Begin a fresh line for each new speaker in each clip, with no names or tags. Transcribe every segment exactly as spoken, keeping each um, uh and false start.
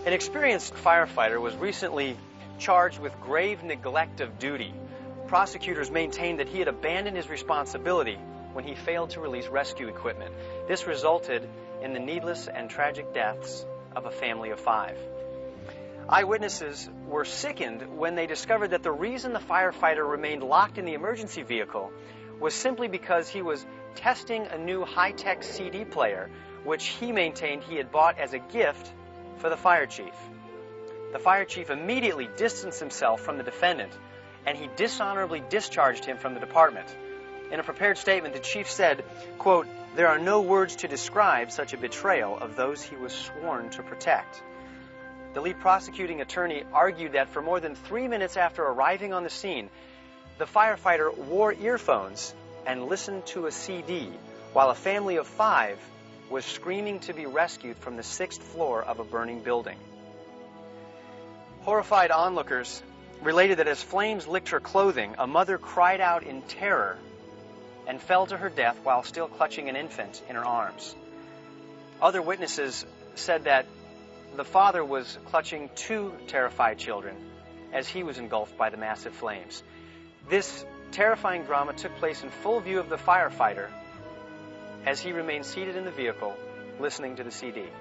An experienced firefighter was recently charged with grave neglect of duty. Prosecutors maintained that he had abandoned his responsibility when he failed to release rescue equipment. This resulted in the needless and tragic deaths of a family of five. Eyewitnesses were sickened when they discovered that the reason the firefighter remained locked in the emergency vehicle was simply because he was testing a new high-tech C D player, which he maintained he had bought as a gift for the fire chief. The fire chief immediately distanced himself from the defendant, and he dishonorably discharged him from the department. In a prepared statement, the chief said, quote, "There are no words to describe such a betrayal of those he was sworn to protect." The lead prosecuting attorney argued that for more than three minutes after arriving on the scene, the firefighter wore earphones and listened to a C D while a family of five was screaming to be rescued from the sixth floor of a burning building. Horrified onlookers related that as flames licked her clothing, a mother cried out in terror and fell to her death while still clutching an infant in her arms. Other witnesses said that the father was clutching two terrified children as he was engulfed by the massive flames. This terrifying drama took place in full view of the firefighter as he remained seated in the vehicle listening to the C D.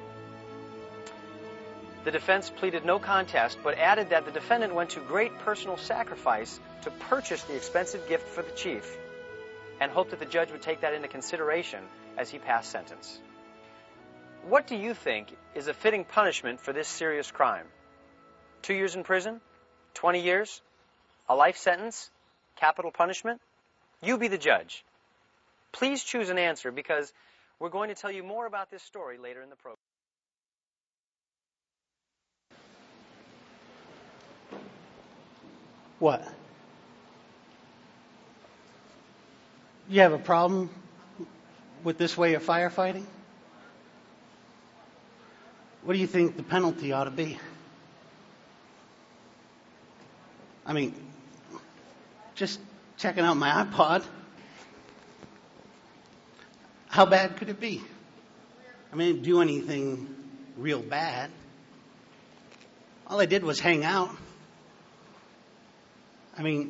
The defense pleaded no contest, but added that the defendant went to great personal sacrifice to purchase the expensive gift for the chief, and hoped that the judge would take that into consideration as he passed sentence. What do you think is a fitting punishment for this serious crime? Two years in prison? Twenty years? A life sentence? Capital punishment? You be the judge. Please choose an answer, because we're going to tell you more about this story later in the program.
What? You have a problem with this way of firefighting? What do you think the penalty ought to be? I mean, just checking out my iPod. How bad could it be? I mean, I didn't do anything real bad. All I did was hang out. I mean,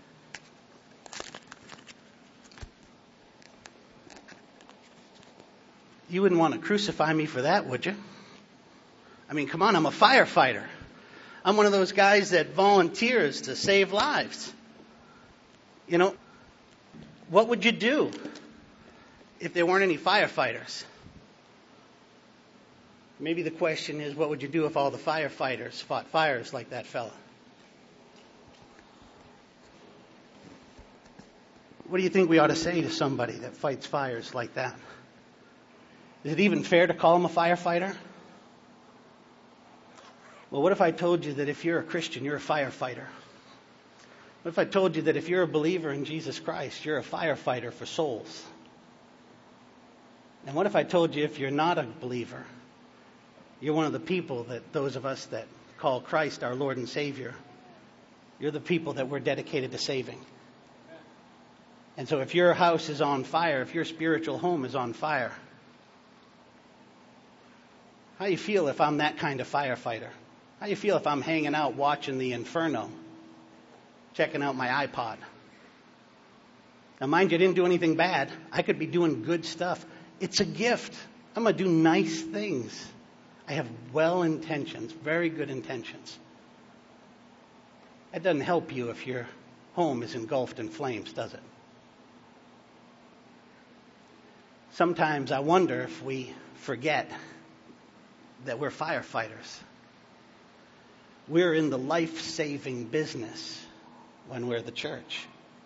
you wouldn't want to crucify me for that, would you? I mean, come on, I'm a firefighter. I'm one of those guys that volunteers to save lives. You know, what would you do if there weren't any firefighters? Maybe the question is, what would you do if all the firefighters fought fires like that fella? What do you think we ought to say to somebody that fights fires like that? Is it even fair to call him a firefighter? Well, what if I told you that if you're a Christian, you're a firefighter? What if I told you that if you're a believer in Jesus Christ, you're a firefighter for souls? And what if I told you if you're not a believer, you're one of the people that those of us that call Christ our Lord and Savior, you're the people that we're dedicated to saving? And so if your house is on fire, if your spiritual home is on fire, how do you feel if I'm that kind of firefighter? How do you feel if I'm hanging out watching the inferno, checking out my iPod? Now, mind you, I didn't do anything bad. I could be doing good stuff. It's a gift. I'm going to do nice things. I have well intentions, very good intentions. That doesn't help you if your home is engulfed in flames, does it? Sometimes I wonder if we forget that we're firefighters. We're in the life-saving business when we're the church.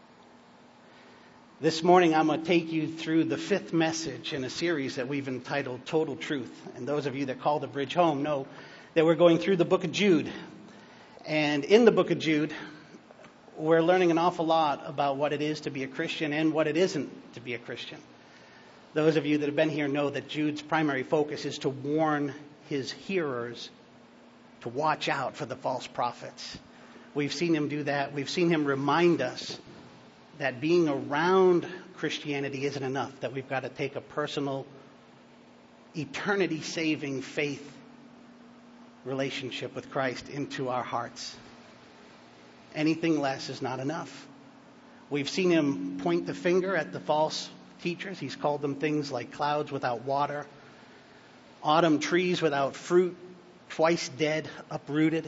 This morning I'm going to take you through the fifth message in a series that we've entitled Total Truth. And those of you that call the Bridge home know that we're going through the book of Jude. And in the book of Jude, we're learning an awful lot about what it is to be a Christian and what it isn't to be a Christian. Those of you that have been here know that Jude's primary focus is to warn his hearers to watch out for the false prophets. We've seen him do that. We've seen him remind us that being around Christianity isn't enough, that we've got to take a personal, eternity-saving faith relationship with Christ into our hearts. Anything less is not enough. We've seen him point the finger at the false teachers. He's called them things like clouds without water, autumn trees without fruit, twice dead, uprooted.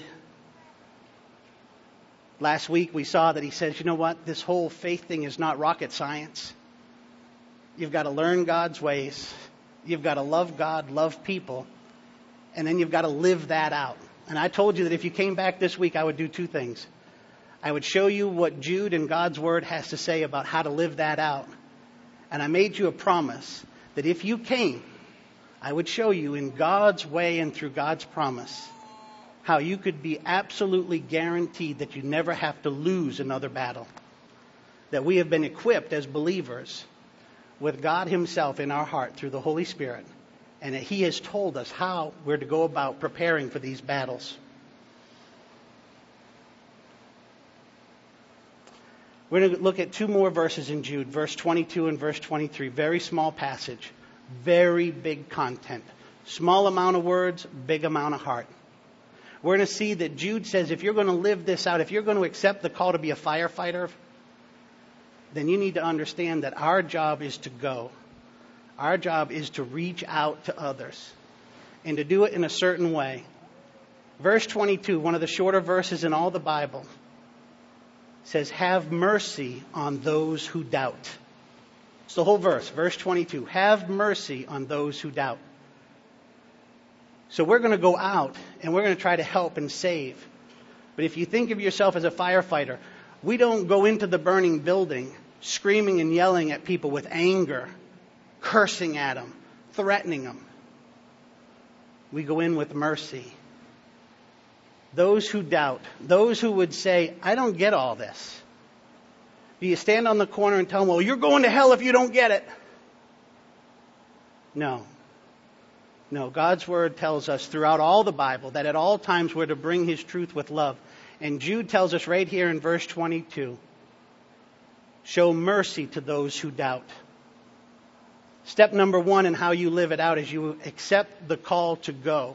Last week we saw that he says, you know what, this whole faith thing is not rocket science. You've got to learn God's ways. You've got to love God, love people, and then you've got to live that out. And I told you that if you came back this week, I would do two things. I would show you what Jude and God's Word has to say about how to live that out. And I made you a promise that if you came, I would show you in God's way and through God's promise how you could be absolutely guaranteed that you never have to lose another battle. That we have been equipped as believers with God himself in our heart through the Holy Spirit, and that he has told us how we're to go about preparing for these battles. We're going to look at two more verses in Jude, verse twenty-two and verse twenty-three. Very small passage, very big content. Small amount of words, big amount of heart. We're going to see that Jude says if you're going to live this out, if you're going to accept the call to be a firefighter, then you need to understand that our job is to go. Our job is to reach out to others and to do it in a certain way. Verse twenty-two, one of the shorter verses in all the Bible, says, have mercy on those who doubt. It's the whole verse, verse twenty-two. Have mercy on those who doubt. So we're going to go out and we're going to try to help and save. But if you think of yourself as a firefighter, we don't go into the burning building screaming and yelling at people with anger, cursing at them, threatening them. We go in with mercy. Those who doubt, those who would say, I don't get all this. Do you stand on the corner and tell them, well, you're going to hell if you don't get it? No. No, God's Word tells us throughout all the Bible that at all times we're to bring his truth with love. And Jude tells us right here in verse twenty-two, show mercy to those who doubt. Step number one in how you live it out is you accept the call to go.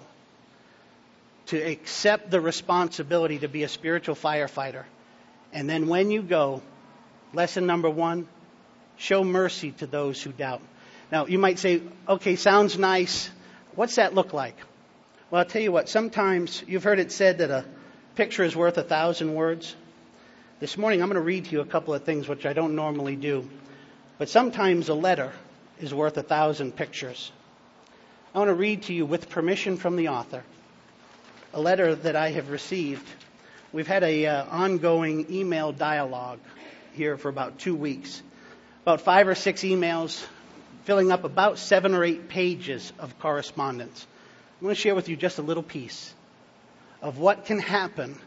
To accept the responsibility to be a spiritual firefighter. And then when you go, lesson number one, show mercy to those who doubt. Now, you might say, okay, sounds nice. What's that look like? Well, I'll tell you what, sometimes you've heard it said that a picture is worth a thousand words. This morning I'm going to read to you a couple of things which I don't normally do. But sometimes a letter is worth a thousand pictures. I want to read to you, with permission from the author, a letter that I have received. We've had a uh, ongoing email dialogue here for about two weeks. About five or six emails filling up about seven or eight pages of correspondence. I'm going to share with you just a little piece of what can happen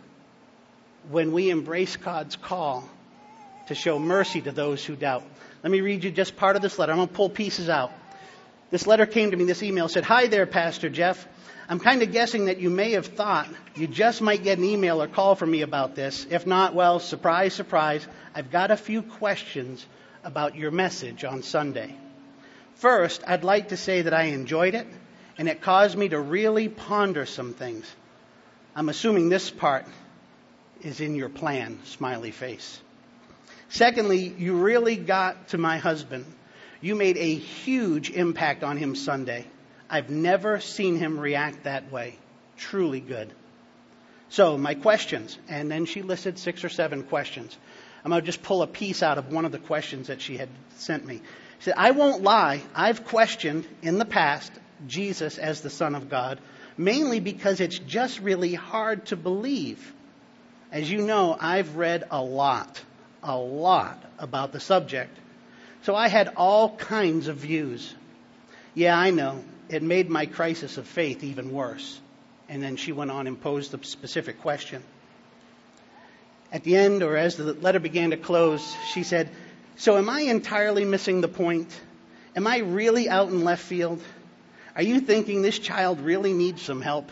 when we embrace God's call to show mercy to those who doubt. Let me read you just part of this letter. I'm going to pull pieces out. This letter came to me, this email said, hi there, Pastor Jeff. I'm kind of guessing that you may have thought you just might get an email or call from me about this. If not, well, surprise, surprise, I've got a few questions about your message on Sunday. First, I'd like to say that I enjoyed it, and it caused me to really ponder some things. I'm assuming this part is in your plan, smiley face. Secondly, you really got to my husband. You made a huge impact on him Sunday. I've never seen him react that way. Truly good. So, my questions. And then she listed six or seven questions. I'm going to just pull a piece out of one of the questions that she had sent me. She said, I won't lie. I've questioned in the past Jesus as the Son of God, mainly because it's just really hard to believe. As you know, I've read a lot, a lot about the subject. So I had all kinds of views. Yeah, I know. It made my crisis of faith even worse. And then she went on and posed a specific question. At the end, or as the letter began to close, she said, so am I entirely missing the point? Am I really out in left field? Are you thinking this child really needs some help?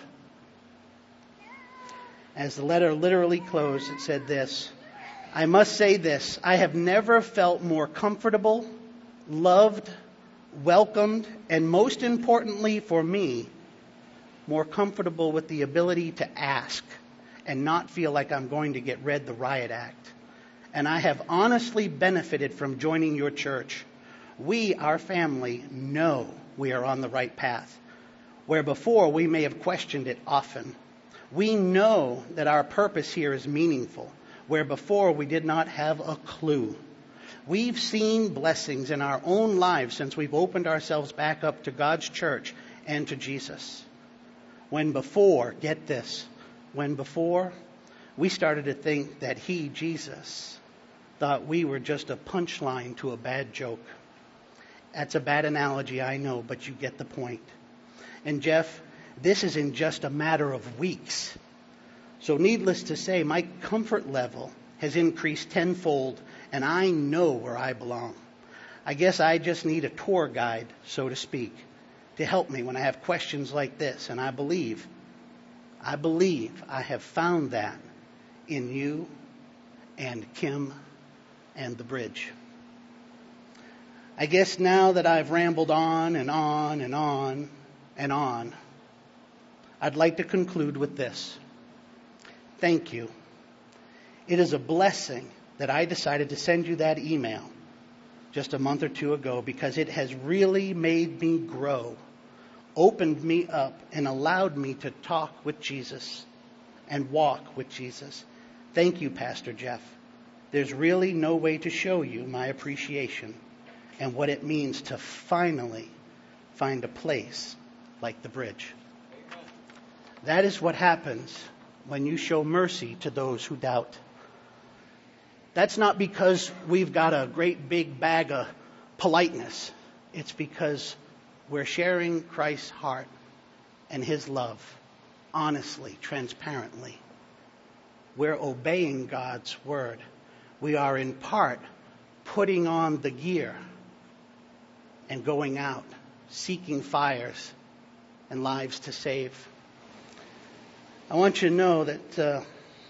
As the letter literally closed, it said this, I must say this, I have never felt more comfortable, loved, welcomed, and most importantly for me, more comfortable with the ability to ask and not feel like I'm going to get read the riot act. And I have honestly benefited from joining your church. We, our family, know we are on the right path, where before we may have questioned it often. We know that our purpose here is meaningful, where before we did not have a clue. We've seen blessings in our own lives since we've opened ourselves back up to God's church and to Jesus. When before, get this, when before we started to think that he, Jesus, thought we were just a punchline to a bad joke. That's a bad analogy, I know, but you get the point. And Jeff, this is in just a matter of weeks. So needless to say, my comfort level has increased tenfold, and I know where I belong. I guess I just need a tour guide, so to speak, to help me when I have questions like this. And I believe, I believe I have found that in you and Kim and the bridge. I guess now that I've rambled on and on and on and on, I'd like to conclude with this. Thank you. It is a blessing that I decided to send you that email just a month or two ago, because it has really made me grow, opened me up, and allowed me to talk with Jesus and walk with Jesus. Thank you, Pastor Jeff. There's really no way to show you my appreciation and what it means to finally find a place like the bridge. Amen. That is what happens when you show mercy to those who doubt. That's not because we've got a great big bag of politeness. It's because we're sharing Christ's heart and his love honestly, transparently. We're obeying God's word. We are in part putting on the gear and going out, seeking fires and lives to save. I want you to know that uh,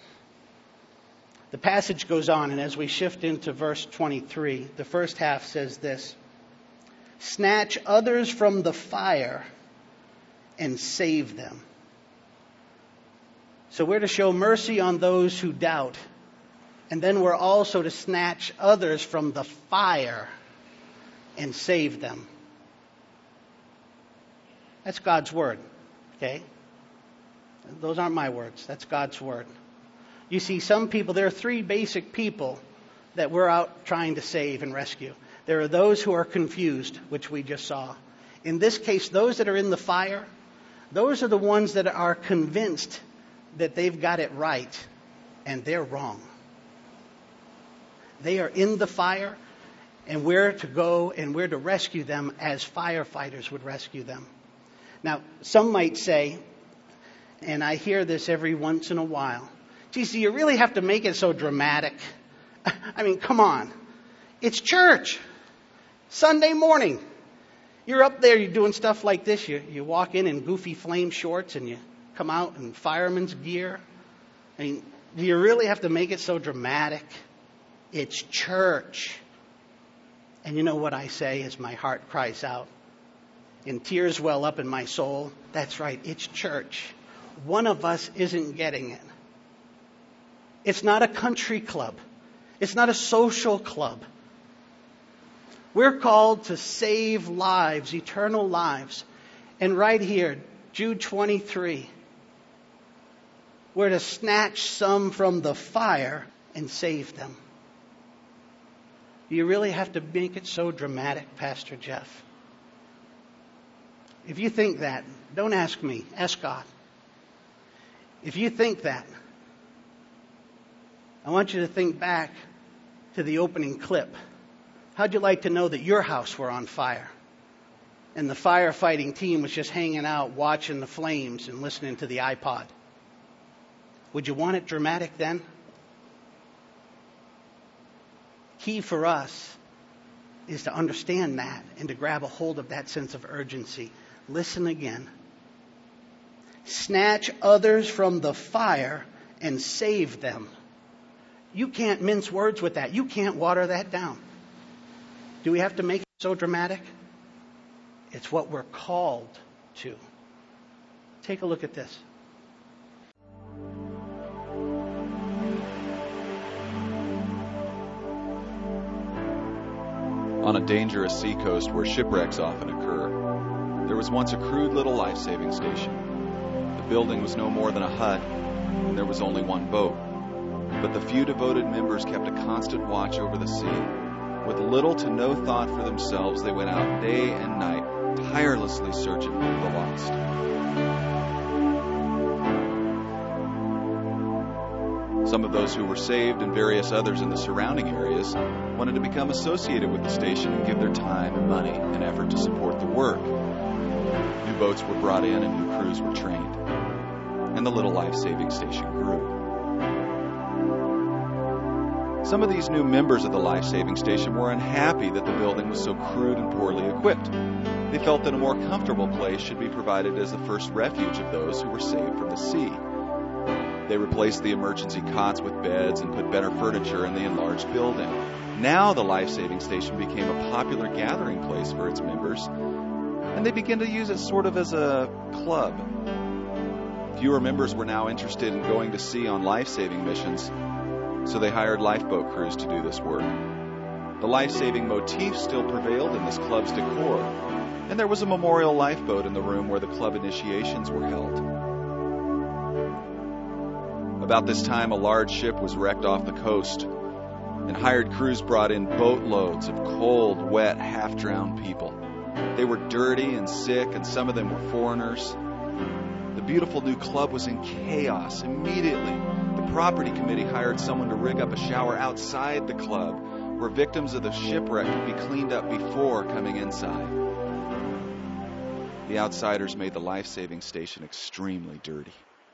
the passage goes on, and as we shift into verse twenty-three, the first half says this: snatch others from the fire and save them. So we're to show mercy on those who doubt, and then we're also to snatch others from the fire and save them. That's God's word, okay? Those aren't my words. That's God's word. You see, some people, there are three basic people that we're out trying to save and rescue. There are those who are confused, which we just saw. In this case, those that are in the fire, those are the ones that are convinced that they've got it right, and they're wrong. They are in the fire, and we're to go and we're to rescue them as firefighters would rescue them. Now, some might say, and I hear this every once in a while, geez, do you really have to make it so dramatic? I mean, come on. It's church. Sunday morning. You're up there, you're doing stuff like this. You, you walk in in goofy flame shorts and you come out in fireman's gear. I mean, do you really have to make it so dramatic? It's church. And you know what I say as my heart cries out, and tears well up in my soul? That's right, it's church. One of us isn't getting it. It's not a country club. It's not a social club. We're called to save lives, eternal lives. And right here, Jude twenty-three, we're to snatch some from the fire and save them. Do you really have to make it so dramatic, Pastor Jeff? If you think that, don't ask me, ask God. If you think that, I want you to think back to the opening clip. How'd you like to know that your house were on fire and the firefighting team was just hanging out watching the flames and listening to the iPod? Would you want it dramatic then? Key for us is to understand that and to grab a hold of that sense of urgency. Listen again. Snatch others from the fire and save them. You can't mince words with that. You can't water that down. Do we have to make it so dramatic? It's what we're called to. Take a look at this.
On a dangerous seacoast where shipwrecks often occur, there was once a crude little life-saving station. The building was no more than a hut, and there was only one boat. But the few devoted members kept a constant watch over the sea. With little to no thought for themselves, they went out day and night, tirelessly searching for the lost. Some of those who were saved and various others in the surrounding areas wanted to become associated with the station and give their time and money and effort to support the work. New boats were brought in and new crews were trained, and the little life-saving station grew. Some of these new members of the life-saving station were unhappy that the building was so crude and poorly equipped. They felt that a more comfortable place should be provided as the first refuge of those who were saved from the sea. They replaced the emergency cots with beds and put better furniture in the enlarged building. Now the life-saving station became a popular gathering place for its members, and they began to use it sort of as a club. Fewer members were now interested in going to sea on life-saving missions, so they hired lifeboat crews to do this work. The life-saving motif still prevailed in this club's decor, and there was a memorial lifeboat in the room where the club initiations were held. About this time, a large ship was wrecked off the coast, and hired crews brought in boatloads of cold, wet, half-drowned people. They were dirty and sick, and some of them were foreigners. The beautiful new club was in chaos. Immediately, the property committee hired someone to rig up a shower outside the club, where victims of the shipwreck could be cleaned up before coming inside. The outsiders made the life-saving station extremely dirty.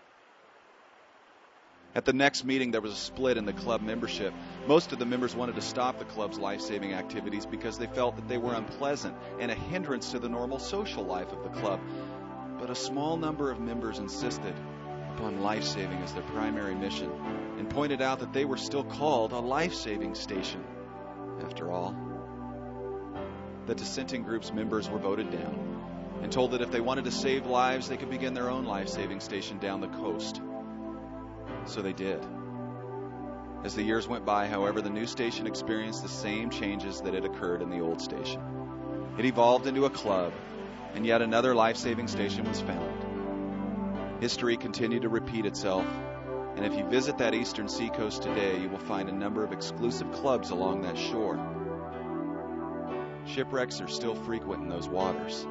At the next meeting, there was a split in the club membership. Most of the members wanted to stop the club's life-saving activities because they felt that they were unpleasant and a hindrance to the normal social life of the club. But a small number of members insisted upon life-saving as their primary mission and pointed out that they were still called a life-saving station, after all. The dissenting group's members were voted down and told that if they wanted to save lives, they could begin their own life-saving station down the coast. So they did. As the years went by, however, the new station experienced the same changes that had occurred in the old station. It evolved into a club, and yet another life-saving station was found. History continued to repeat itself, and if you visit that eastern seacoast today, you will find a number of exclusive clubs along that shore. Shipwrecks are still frequent in those waters,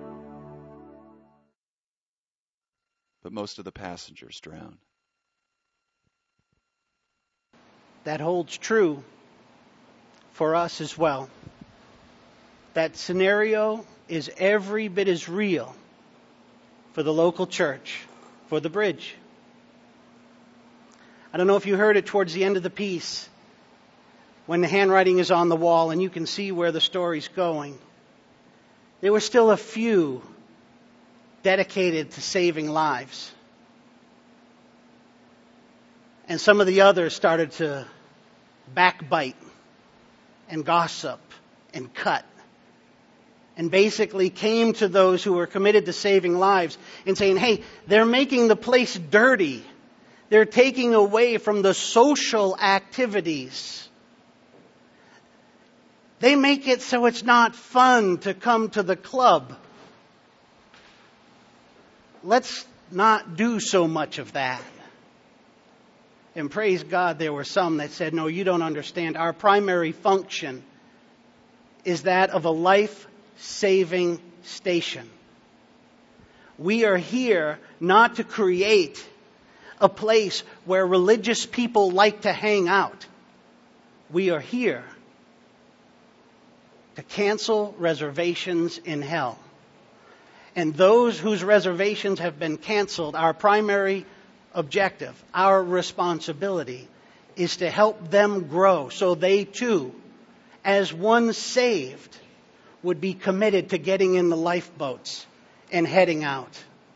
but most of the passengers drown.
That holds true for us as well. That scenario is every bit as real for the local church, for the Bridge. I don't know if you heard it towards the end of the piece, when the handwriting is on the wall and you can see where the story's going. There were still a few dedicated to saving lives. And some of the others started to backbite and gossip and cut. And basically came to those who were committed to saving lives and saying, hey, they're making the place dirty. They're taking away from the social activities. They make it so it's not fun to come to the club. Let's not do so much of that. And praise God, there were some that said, no, you don't understand. Our primary function is that of a life-saving station. We are here not to create a place where religious people like to hang out. We are here to cancel reservations in hell. And those whose reservations have been canceled, our primary objective, our responsibility, is to help them grow so they too, as one saved, would be committed to getting in the lifeboats and heading out.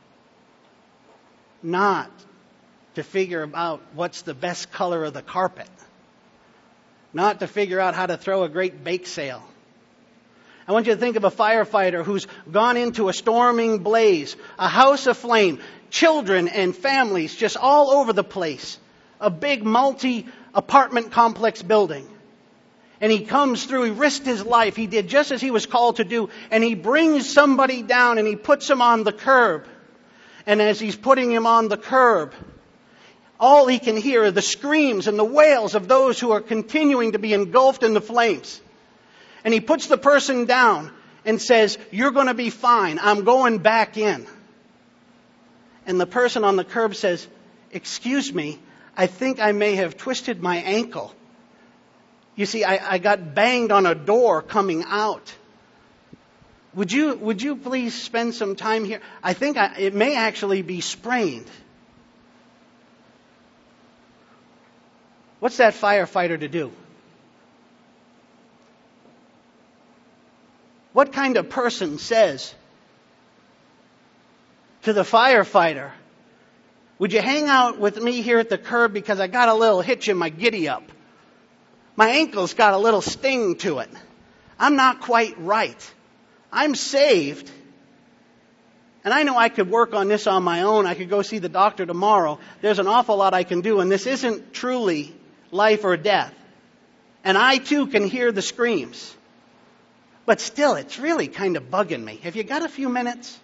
Not to figure out what's the best color of the carpet. Not to figure out how to throw a great bake sale. I want you to think of a firefighter who's gone into a storming blaze, a house aflame, children and families just all over the place, a big multi-apartment complex building. And he comes through, he risked his life, he did just as he was called to do, and he brings somebody down and he puts him on the curb. And as he's putting him on the curb, all he can hear are the screams and the wails of those who are continuing to be engulfed in the flames. And he puts the person down and says, "You're going to be fine. I'm going back in." And the person on the curb says, "Excuse me, I think I may have twisted my ankle. You see, I, I got banged on a door coming out. Would you, would you please spend some time here? I think I, it may actually be sprained." What's that firefighter to do? What kind of person says to the firefighter, "Would you hang out with me here at the curb because I got a little hitch in my giddy up. My ankle's got a little sting to it. I'm not quite right. I'm saved. And I know I could work on this on my own. I could go see the doctor tomorrow. There's an awful lot I can do, and this isn't truly life or death. And I too can hear the screams. But still, it's really kind of bugging me. Have you got a few minutes?"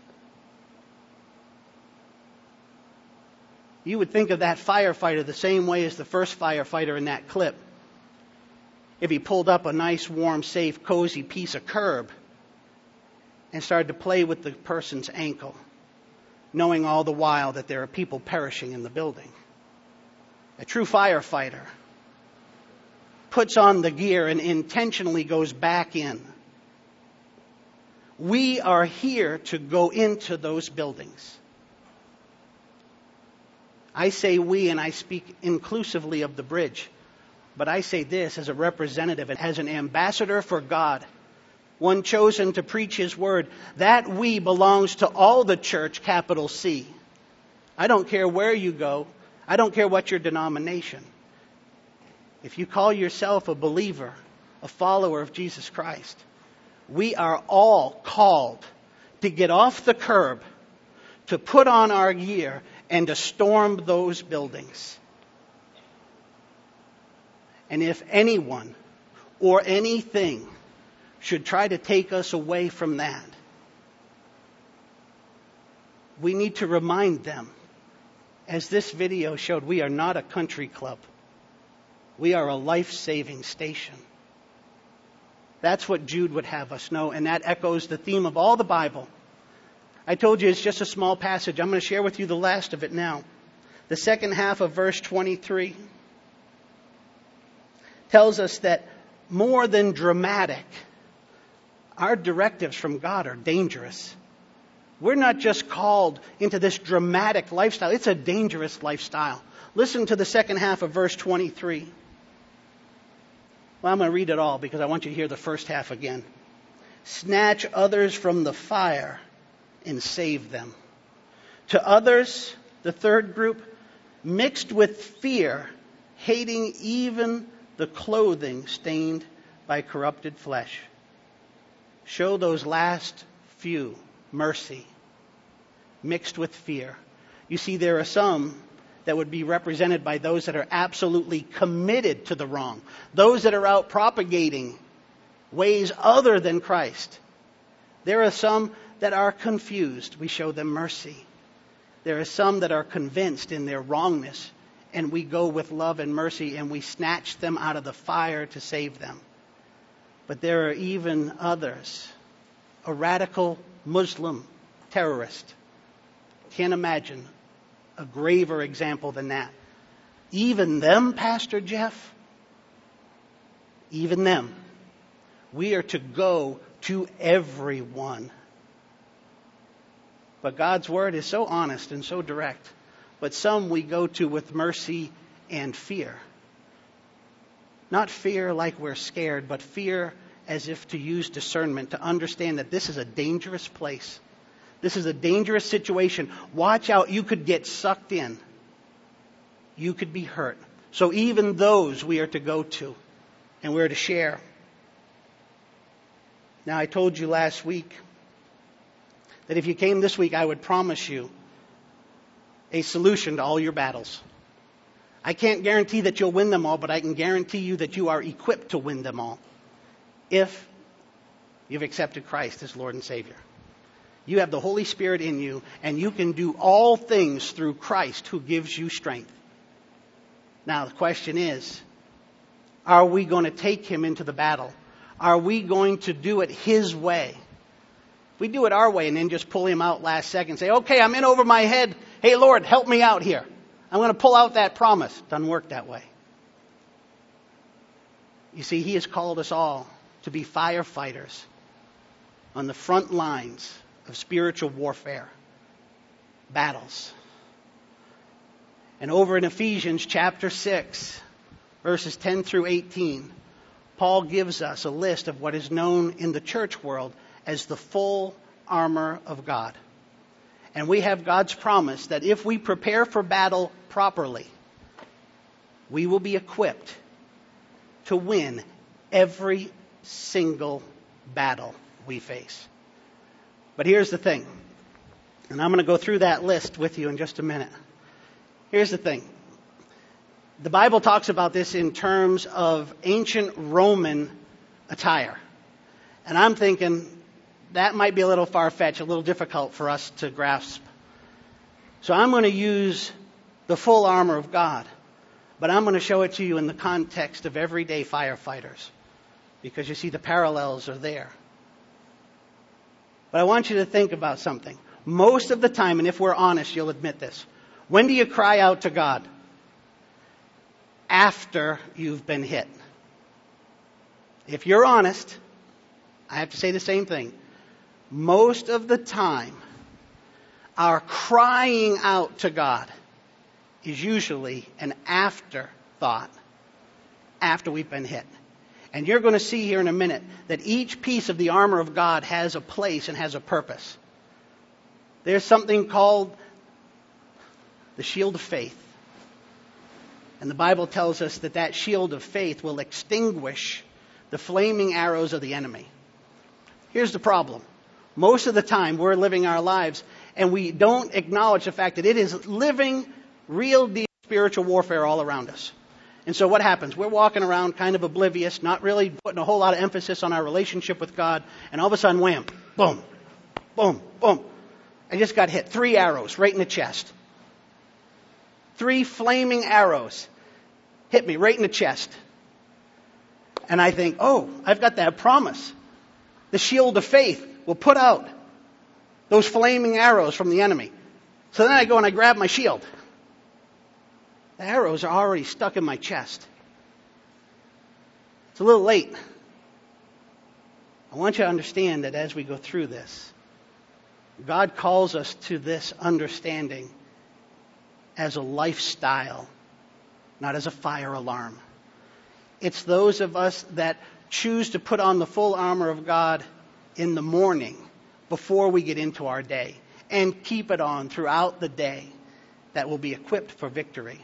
You would think of that firefighter the same way as the first firefighter in that clip. If he pulled up a nice, warm, safe, cozy piece of curb and started to play with the person's ankle, knowing all the while that there are people perishing in the building. A true firefighter puts on the gear and intentionally goes back in. We are here to go into those buildings. I say we, and I speak inclusively of the Bridge. But I say this as a representative and as an ambassador for God, one chosen to preach His word. That we belongs to all the church, capital C. I don't care where you go. I don't care what your denomination. If you call yourself a believer, a follower of Jesus Christ, we are all called to get off the curb, to put on our gear, and to storm those buildings. And if anyone or anything should try to take us away from that, we need to remind them, as this video showed, we are not a country club. We are a life-saving station. That's what Jude would have us know, and that echoes the theme of all the Bible. I told you it's just a small passage. I'm going to share with you the last of it now. The second half of verse twenty-three tells us that more than dramatic, our directives from God are dangerous. We're not just called into this dramatic lifestyle. It's a dangerous lifestyle. Listen to the second half of verse twenty-three. Well, I'm going to read it all because I want you to hear the first half again. Snatch others from the fire and save them. To others, the third group, mixed with fear, hating even the clothing stained by corrupted flesh. Show those last few mercy, mixed with fear. You see, there are some that would be represented by those that are absolutely committed to the wrong. Those that are out propagating ways other than Christ. There are some that are confused. We show them mercy. There are some that are convinced in their wrongness, and we go with love and mercy and we snatch them out of the fire to save them. But there are even others. A radical Muslim terrorist. Can't imagine a graver example than that. Even them, Pastor Jeff, even them, we are to go to everyone. But God's word is so honest and so direct. But some we go to with mercy and fear. Not fear like we're scared, but fear as if to use discernment, to understand that this is a dangerous place. This is a dangerous situation. Watch out, you could get sucked in. You could be hurt. So even those we are to go to and we're to share. Now, I told you last week that if you came this week, I would promise you a solution to all your battles. I can't guarantee that you'll win them all, but I can guarantee you that you are equipped to win them all if you've accepted Christ as Lord and Savior. You have the Holy Spirit in you, and you can do all things through Christ who gives you strength. Now, the question is, are we going to take him into the battle? Are we going to do it his way? If we do it our way and then just pull him out last second, say, okay, I'm in over my head. Hey, Lord, help me out here. I'm going to pull out that promise. It doesn't work that way. You see, he has called us all to be firefighters on the front lines of spiritual warfare, battles. And over in Ephesians chapter six, verses ten through eighteen, Paul gives us a list of what is known in the church world as the full armor of God. And we have God's promise that if we prepare for battle properly, we will be equipped to win every single battle we face. But here's the thing, and I'm going to go through that list with you in just a minute. Here's the thing. The Bible talks about this in terms of ancient Roman attire. And I'm thinking that might be a little far-fetched, a little difficult for us to grasp. So I'm going to use the full armor of God, but I'm going to show it to you in the context of everyday firefighters, because you see the parallels are there. But I want you to think about something. Most of the time, and if we're honest, you'll admit this, when do you cry out to God? After you've been hit. If you're honest, I have to say the same thing. Most of the time, our crying out to God is usually an afterthought after we've been hit. And you're going to see here in a minute that each piece of the armor of God has a place and has a purpose. There's something called the shield of faith. And the Bible tells us that that shield of faith will extinguish the flaming arrows of the enemy. Here's the problem. Most of the time we're living our lives and we don't acknowledge the fact that it is living, real, deep spiritual warfare all around us. And so what happens? We're walking around kind of oblivious, not really putting a whole lot of emphasis on our relationship with God, and all of a sudden, wham, boom, boom, boom. I just got hit. Three arrows right in the chest. Three flaming arrows hit me right in the chest. And I think, oh, I've got that promise. The shield of faith will put out those flaming arrows from the enemy. So then I go and I grab my shield. The arrows are already stuck in my chest. It's a little late. I want you to understand that as we go through this, God calls us to this understanding as a lifestyle, not as a fire alarm. It's those of us that choose to put on the full armor of God in the morning before we get into our day and keep it on throughout the day that will be equipped for victory.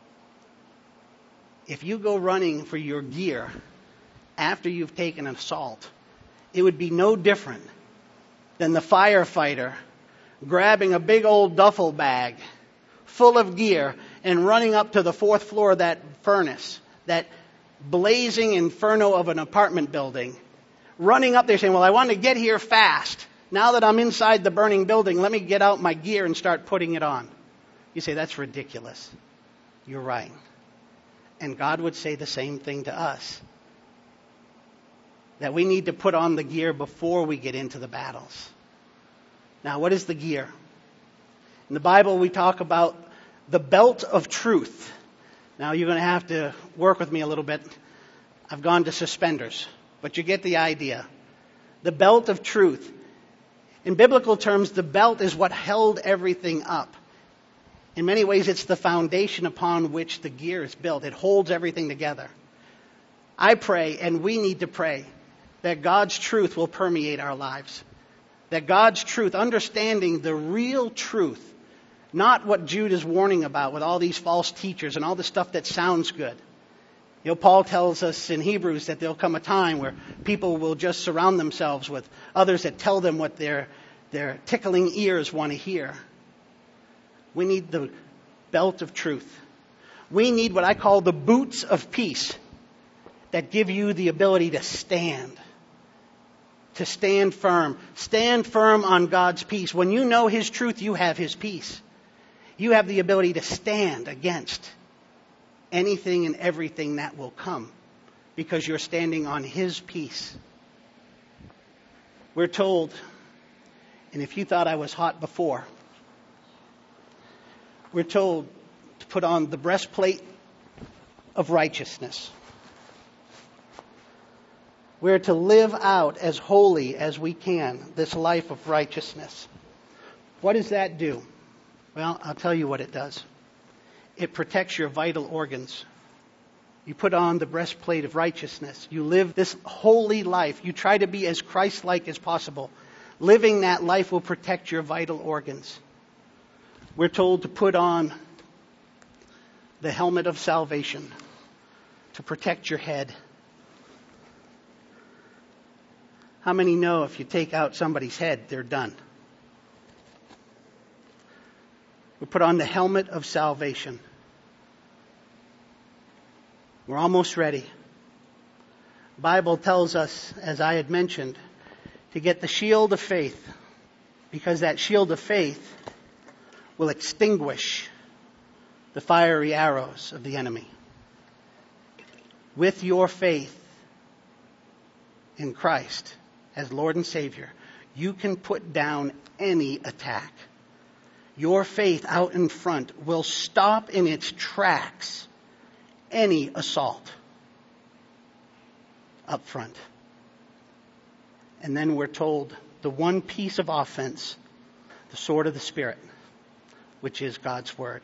If you go running for your gear after you've taken an assault, it would be no different than the firefighter grabbing a big old duffel bag full of gear and running up to the fourth floor of that furnace, that blazing inferno of an apartment building, running up there saying, well, I want to get here fast. Now that I'm inside the burning building, let me get out my gear and start putting it on. You say, that's ridiculous. You're right. And God would say the same thing to us. That we need to put on the gear before we get into the battles. Now, what is the gear? In the Bible, we talk about the belt of truth. Now, you're going to have to work with me a little bit. I've gone to suspenders, but you get the idea. The belt of truth. In biblical terms, the belt is what held everything up. In many ways, it's the foundation upon which the gear is built. It holds everything together. I pray, and we need to pray, that God's truth will permeate our lives. That God's truth, understanding the real truth, not what Jude is warning about with all these false teachers and all the stuff that sounds good. You know, Paul tells us in Hebrews that there'll come a time where people will just surround themselves with others that tell them what their, their tickling ears want to hear. We need the belt of truth. We need what I call the boots of peace that give you the ability to stand. To stand firm. Stand firm on God's peace. When you know His truth, you have His peace. You have the ability to stand against anything and everything that will come because you're standing on His peace. We're told, and if you thought I was hot before, we're told to put on the breastplate of righteousness. We're to live out as holy as we can this life of righteousness. What does that do? Well, I'll tell you what it does. It protects your vital organs. You put on the breastplate of righteousness. You live this holy life. You try to be as Christ-like as possible. Living that life will protect your vital organs. We're told to put on the helmet of salvation to protect your head. How many know if you take out somebody's head, they're done? We put on the helmet of salvation. We're almost ready. The Bible tells us, as I had mentioned, to get the shield of faith, because that shield of faith will extinguish the fiery arrows of the enemy. With your faith in Christ as Lord and Savior, you can put down any attack. Your faith out in front will stop in its tracks any assault up front. And then we're told the one piece of offense, the sword of the Spirit, which is God's Word,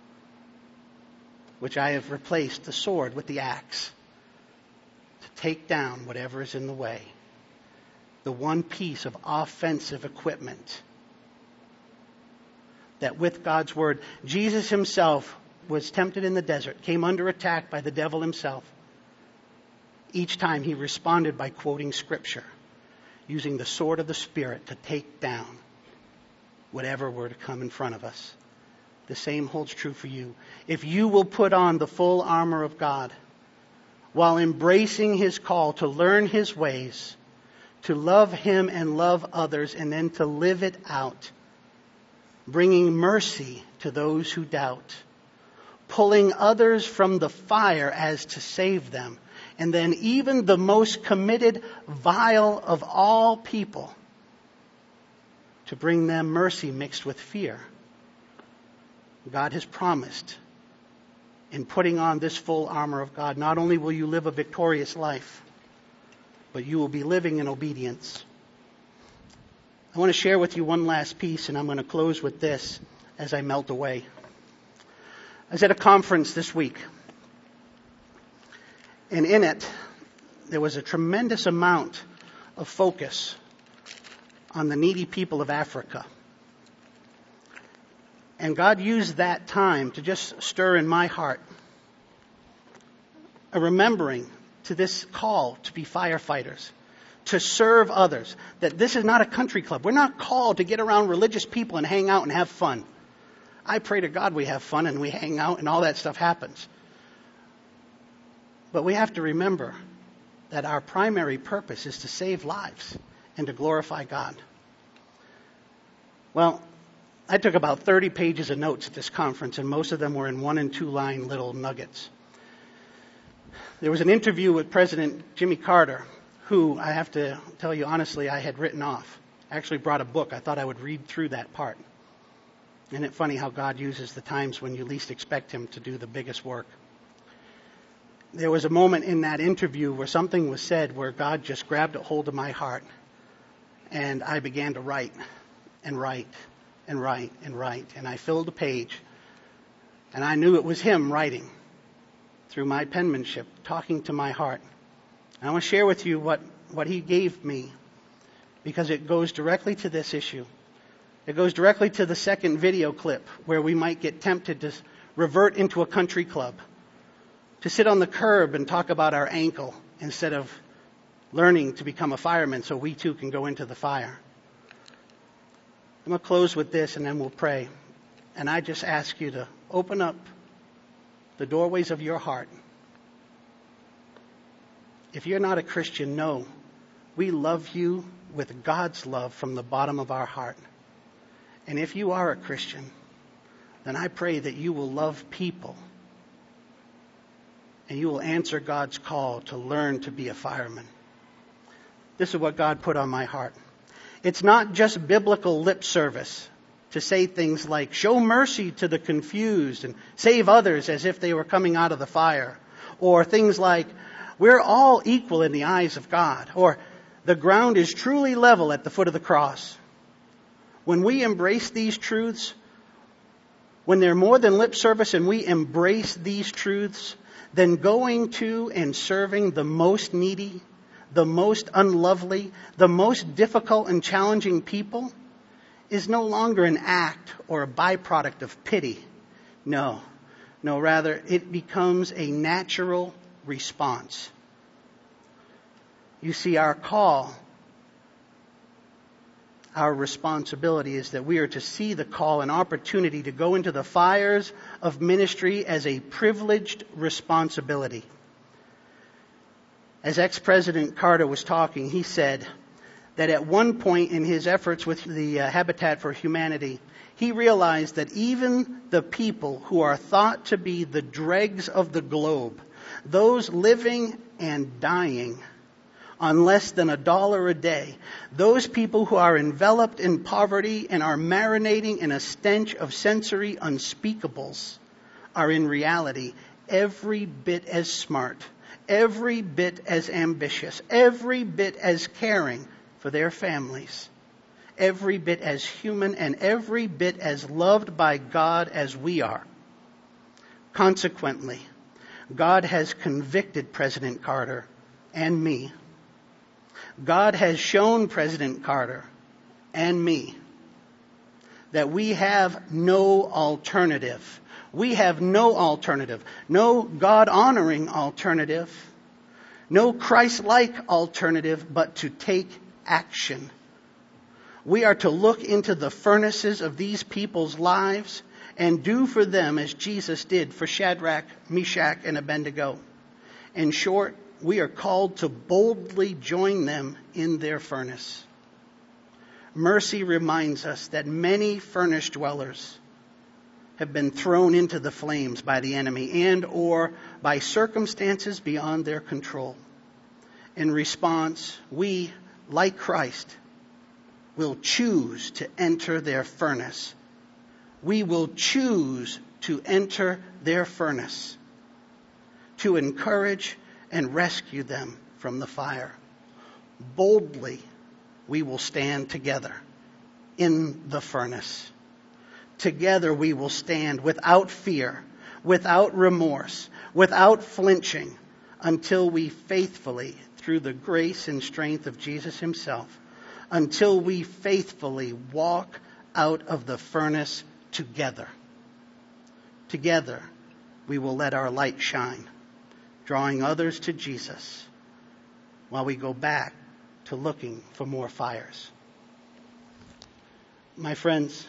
which I have replaced the sword with the axe to take down whatever is in the way. The one piece of offensive equipment that with God's Word, Jesus Himself was tempted in the desert, came under attack by the devil himself. Each time He responded by quoting Scripture, using the sword of the Spirit to take down whatever were to come in front of us. The same holds true for you. If you will put on the full armor of God while embracing His call to learn His ways, to love Him and love others, and then to live it out, bringing mercy to those who doubt, pulling others from the fire as to save them, and then even the most committed, vile of all people, to bring them mercy mixed with fear. God has promised, in putting on this full armor of God, not only will you live a victorious life, but you will be living in obedience. I want to share with you one last piece, and I'm going to close with this as I melt away. I was at a conference this week, and in it, there was a tremendous amount of focus on the needy people of Africa. And God used that time to just stir in my heart a remembering to this call to be firefighters, to serve others, that this is not a country club. We're not called to get around religious people and hang out and have fun. I pray to God we have fun and we hang out and all that stuff happens. But we have to remember that our primary purpose is to save lives and to glorify God. Well, I took about thirty pages of notes at this conference, and most of them were in one and two line little nuggets. There was an interview with President Jimmy Carter, who, I have to tell you honestly, I had written off. I actually brought a book. I thought I would read through that part. Isn't it funny how God uses the times when you least expect Him to do the biggest work? There was a moment in that interview where something was said where God just grabbed a hold of my heart, and I began to write and write and write and write. And I filled a page, and I knew it was Him writing through my penmanship, talking to my heart. And I want to share with you what, what He gave me, because it goes directly to this issue. It goes directly to the second video clip where we might get tempted to revert into a country club. to sit on the curb and talk about our ankle instead of learning to become a fireman so we too can go into the fire. I'm going to close with this and then we'll pray. And I just ask you to open up the doorways of your heart. If you're not a Christian, know we love you with God's love from the bottom of our heart. And if you are a Christian, then I pray that you will love people and you will answer God's call to learn to be a fireman. This is what God put on my heart. It's not just biblical lip service to say things like, show mercy to the confused and save others as if they were coming out of the fire. Or things like, we're all equal in the eyes of God. Or the ground is truly level at the foot of the cross. When we embrace these truths, when they're more than lip service and we embrace these truths, then going to and serving the most needy, the most unlovely, the most difficult and challenging people is no longer an act or a byproduct of pity. No, no, rather it becomes a natural response. You see, our call, our responsibility is that we are to see the call, an opportunity to go into the fires of ministry as a privileged responsibility. As ex-President Carter was talking, he said that at one point in his efforts with the uh, Habitat for Humanity, he realized that even the people who are thought to be the dregs of the globe, those living and dying on less than a dollar a day, those people who are enveloped in poverty and are marinating in a stench of sensory unspeakables, are in reality every bit as smart, every bit as ambitious, every bit as caring for their families, every bit as human, and every bit as loved by God as we are. Consequently, God has convicted President Carter and me. God has shown President Carter and me that we have no alternative. We have no alternative, no God-honoring alternative, no Christ-like alternative, but to take action. We are to look into the furnaces of these people's lives and do for them as Jesus did for Shadrach, Meshach, and Abednego. In short, we are called to boldly join them in their furnace. Mercy reminds us that many furnace dwellers have been thrown into the flames by the enemy and or by circumstances beyond their control. In response, we, like Christ, will choose to enter their furnace. We will choose to enter their furnace to encourage and rescue them from the fire. Boldly, we will stand together in the furnace. Together we will stand without fear, without remorse, without flinching, until we faithfully, through the grace and strength of Jesus himself, until we faithfully walk out of the furnace together. Together we will let our light shine, drawing others to Jesus while we go back to looking for more fires. My friends,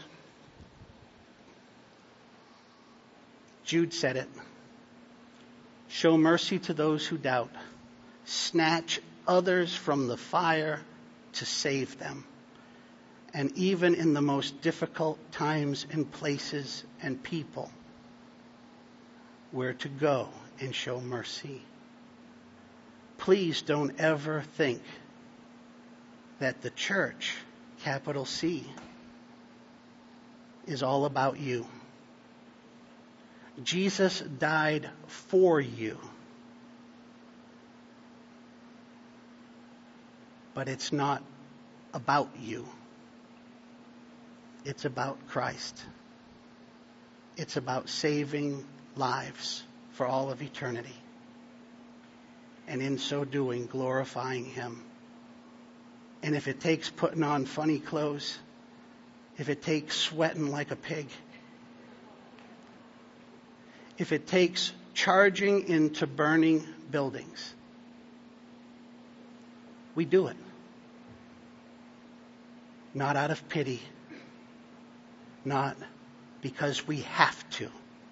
Jude said it. Show mercy to those who doubt. Snatch others from the fire to save them. And even in the most difficult times and places and people, we're to go and show mercy. Please don't ever think that the church, capital C, is all about you. Jesus died for you. But it's not about you. It's about Christ. It's about saving lives for all of eternity. And in so doing, glorifying him. And if it takes putting on funny clothes, if it takes sweating like a pig, if it takes charging into burning buildings. We do it. Not out of pity. Not because we have to.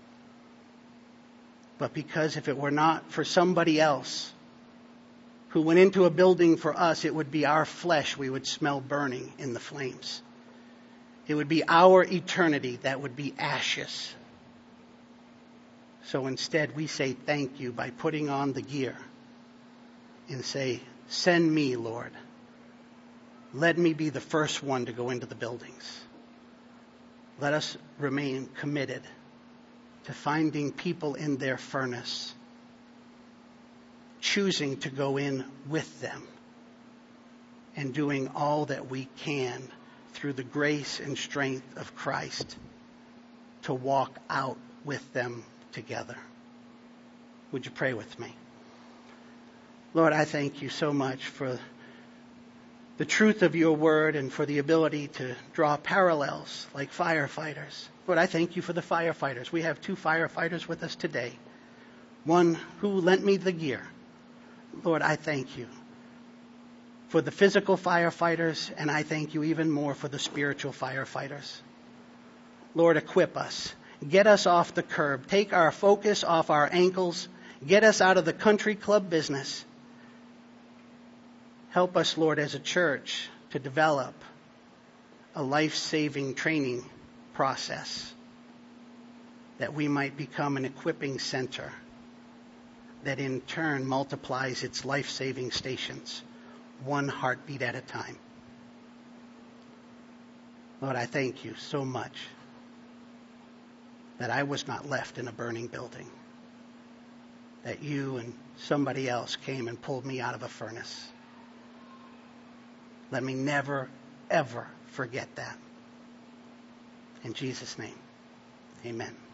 But because if it were not for somebody else who went into a building for us, it would be our flesh we would smell burning in the flames. It would be our eternity that would be ashes. So instead we say thank you by putting on the gear and say, send me, Lord. Let me be the first one to go into the buildings. Let us remain committed to finding people in their furnace, choosing to go in with them, and doing all that we can through the grace and strength of Christ to walk out with them together. Would you pray with me? Lord, I thank you so much for the truth of your word and for the ability to draw parallels like firefighters. Lord, I thank you for the firefighters. We have two firefighters with us today. One who lent me the gear. Lord, I thank you for the physical firefighters, and I thank you even more for the spiritual firefighters. Lord, equip us. Get us off the curb. Take our focus off our ankles. Get us out of the country club business. Help us, Lord, as a church to develop a life-saving training process that we might become an equipping center that in turn multiplies its life-saving stations, one heartbeat at a time. Lord, I thank you so much that I was not left in a burning building, that you and somebody else came and pulled me out of a furnace. Let me never, ever forget that. In Jesus' name, amen.